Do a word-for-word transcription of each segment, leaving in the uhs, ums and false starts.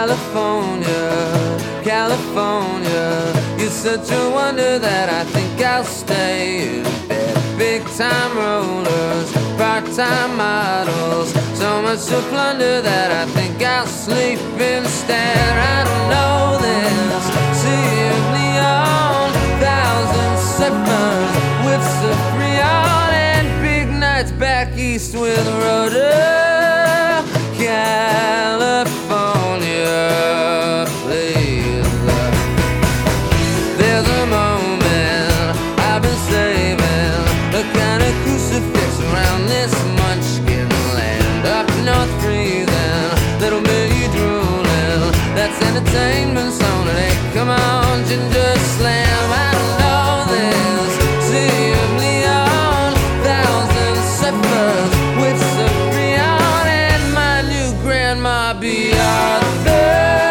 California, California, you're such a wonder that I think I'll stay in bed. Big time rollers, part-time models, so much to plunder that I think I'll sleep instead. I don't know this sea of neon, thousand slippers with Freon, and big nights back east with Rhoda. California, please. There's a moment I've been saving, a kind of crucifix around this munchkin land. Up north freezing, little baby drooling, that's entertainment song today. Come on, ginger slam. I don't know this sea of neon, thousand slippers with Freon, and my new grandma Beata.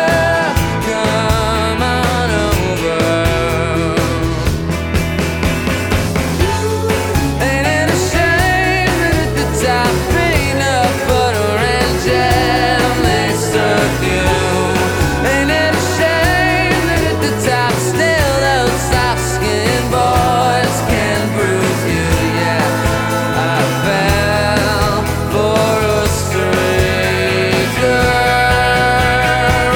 Come on over. Ain't it a shame that at the top ain't enough butter and jam they serve you? Ain't it a shame that at the top still those soft-skinned boys can bruise you? Yeah, I fell for a stray girl.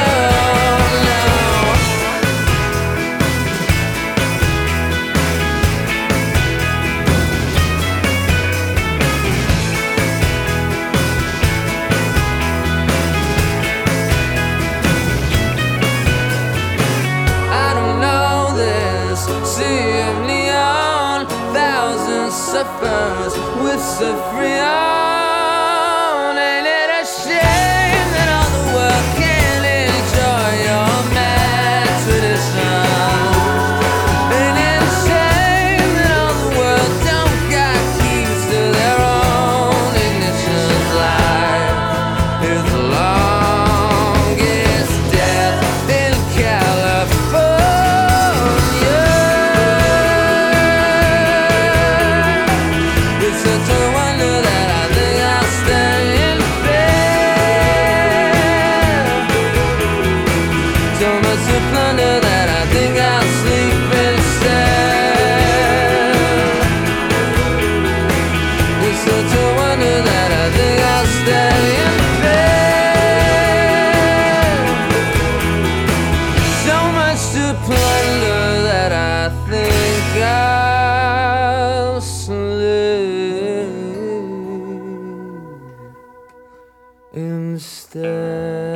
I don't know this sea of neon, thousand suffers with Freon. Ain't it a shame that all the world can't enjoy your mad tradition? Ain't it a shame that all the world don't got keys to their own ignitions? Life is the longest death in California. It's such a wonder that I think I'll stay in bed. So much to plunder that I think I'll sleep instead. It's such a wonder that I think I'll stay in bed. So much to plunder that I think I'll sleep instead.